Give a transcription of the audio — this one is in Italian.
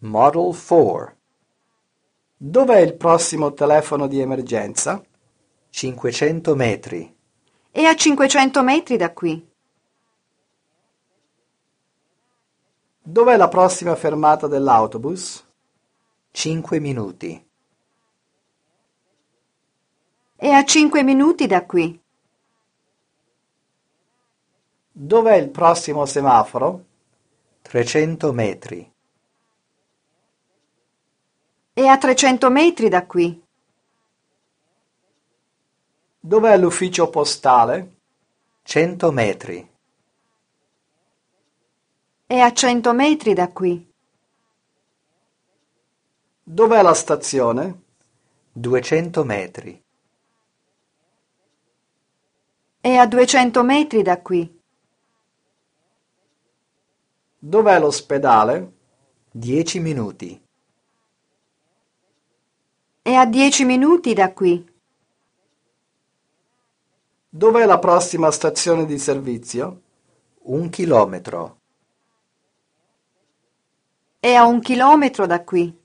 Model 4. Dov'è il prossimo telefono di emergenza? 500 metri. È a 500 metri da qui. Dov'è la prossima fermata dell'autobus? 5 minuti. È a 5 minuti da qui. Dov'è il prossimo semaforo? 300 metri. È a 300 metri da qui. Dov'è l'ufficio postale? 100 metri. È a 100 metri da qui. Dov'è la stazione? 200 metri. È a 200 metri da qui. Dov'è l'ospedale? 10 minuti. È a 10 minuti da qui. Dov'è la prossima stazione di servizio? 1 chilometro. È a 1 chilometro da qui.